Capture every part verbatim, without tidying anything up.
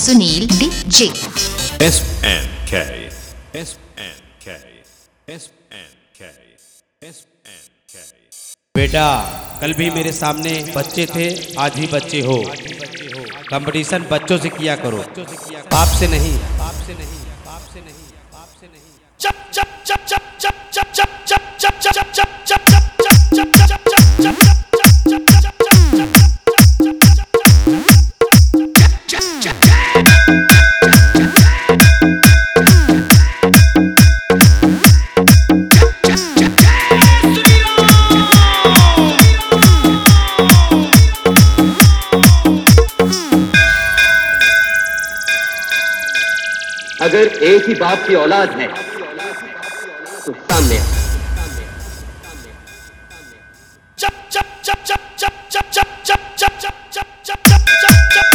Sunil D J. S N K S N K S N K S N K। बेटा कल भी मेरे सामने बच्चे थे, आज भी बच्चे हो। कंपटीशन बच्चों से किया करो, बाप से नहीं। बाप से नहीं, बाप से नहीं, बाप से नहीं। चप चप चप चप चप चप चप चप चप चप चप चप चप चप चप चप चप अगर एक ही बाप की औलाद है तो सामने आ। चप चप चप चप चप चप चप चप चप चप चप चप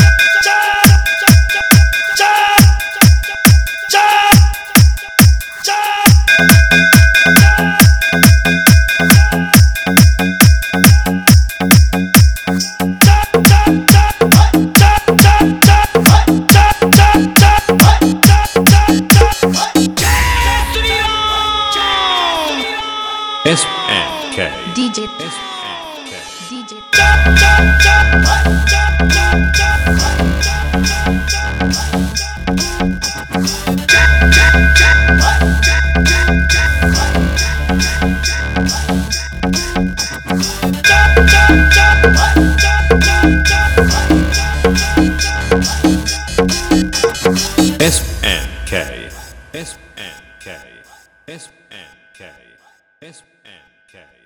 S N K D J. S N K D J. S N K S N K S N K S N K